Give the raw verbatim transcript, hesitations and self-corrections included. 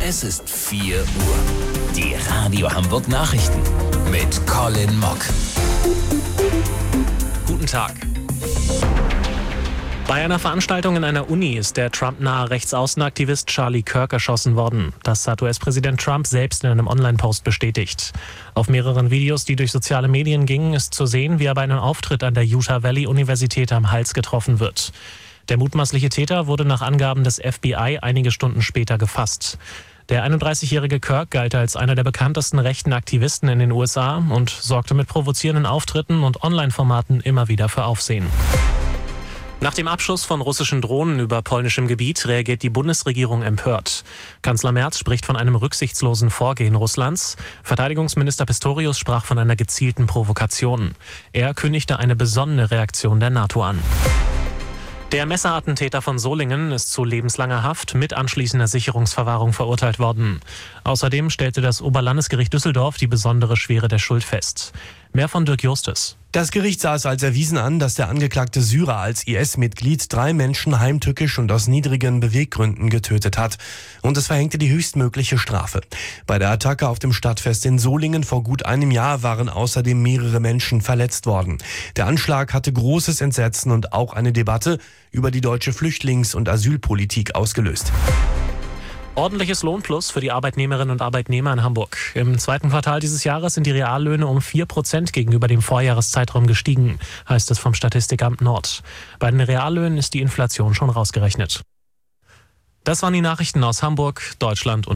Es ist vier Uhr. Die Radio Hamburg Nachrichten mit Colin Mock. Guten Tag. Bei einer Veranstaltung in einer Uni ist der Trump-nahe Rechtsaußenaktivist Charlie Kirk erschossen worden. Das hat U S-Präsident Trump selbst in einem Online-Post bestätigt. Auf mehreren Videos, die durch soziale Medien gingen, ist zu sehen, wie er bei einem Auftritt an der Utah Valley-Universität am Hals getroffen wird. Der mutmaßliche Täter wurde nach Angaben des F B I einige Stunden später gefasst. Der einunddreißigjährige Kirk galt als einer der bekanntesten rechten Aktivisten in den U S A und sorgte mit provozierenden Auftritten und Online-Formaten immer wieder für Aufsehen. Nach dem Abschuss von russischen Drohnen über polnischem Gebiet reagiert die Bundesregierung empört. Kanzler Merz spricht von einem rücksichtslosen Vorgehen Russlands. Verteidigungsminister Pistorius sprach von einer gezielten Provokation. Er kündigte eine besonnene Reaktion der NATO an. Der Messerattentäter von Solingen ist zu lebenslanger Haft mit anschließender Sicherungsverwahrung verurteilt worden. Außerdem stellte das Oberlandesgericht Düsseldorf die besondere Schwere der Schuld fest. Mehr von Dirk Justus. Das Gericht sah es als erwiesen an, dass der angeklagte Syrer als I S-Mitglied drei Menschen heimtückisch und aus niedrigen Beweggründen getötet hat. Und es verhängte die höchstmögliche Strafe. Bei der Attacke auf dem Stadtfest in Solingen vor gut einem Jahr waren außerdem mehrere Menschen verletzt worden. Der Anschlag hatte großes Entsetzen und auch eine Debatte über die deutsche Flüchtlings- und Asylpolitik ausgelöst. Ordentliches Lohnplus für die Arbeitnehmerinnen und Arbeitnehmer in Hamburg. Im zweiten Quartal dieses Jahres sind die Reallöhne um vier Prozent gegenüber dem Vorjahreszeitraum gestiegen, heißt es vom Statistikamt Nord. Bei den Reallöhnen ist die Inflation schon rausgerechnet. Das waren die Nachrichten aus Hamburg, Deutschland und